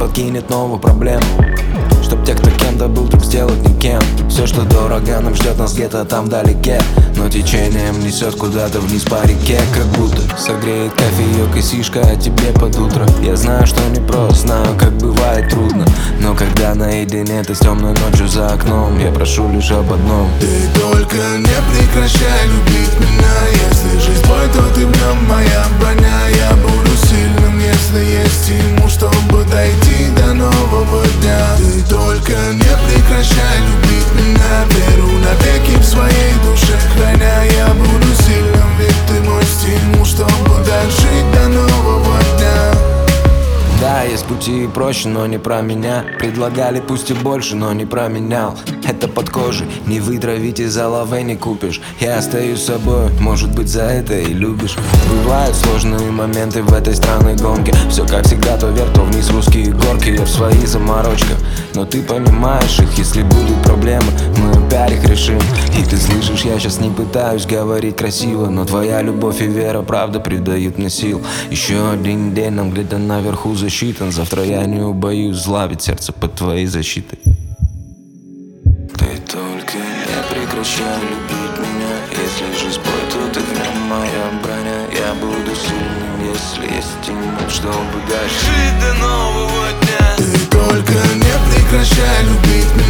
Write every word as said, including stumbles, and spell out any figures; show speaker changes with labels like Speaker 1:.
Speaker 1: подкинет новую проблему, чтоб те, кто кем-то был, вдруг сделать никем. Все, что дорого, нам ждет нас где-то там вдалеке, но течением несет куда-то вниз по реке. Как будто согреет кофеек и сишка о тебе под утро. Я знаю, что непросто, знаю, как бывает трудно, но когда наедине ты с темной ночью за окном, я прошу лишь об одном:
Speaker 2: ты только не прекращай любить меня. Если жизнь бой, то ты в нем моя броня. Я буду сильным, если есть ему, чтобы дойти до нового дня. Ты только не прекращай любить меня. Веру навеки в своей душе храня. Я буду сильным, ведь ты мой стимул, чтобы дожить до нового дня.
Speaker 1: Да, есть пути и проще, но не про меня. Предлагали пусть и больше, но не променял. Это под кожей, не вытравить из головы не купишь. Я остаюсь собой, может быть за это и любишь. Бывают сложные моменты в этой странной гонке. Все как всегда, то вверх, то вниз русские горки. Я в своих заморочках, но ты понимаешь их. Если будут проблемы, мы опять их решим. И ты слышишь, я сейчас не пытаюсь говорить красиво, но твоя любовь и вера правда придают мне сил. Еще один день нам где-то наверху засчитан. Завтра я не убоюсь зла, ведь сердце под твоей защитой.
Speaker 3: Ты только не прекращай любить меня. Если жизнь бой, то ты в нем моя броня. Я буду сильным, если есть стимул, чтобы дальше жить до нового дня.
Speaker 2: Ты только не прекращай любить меня.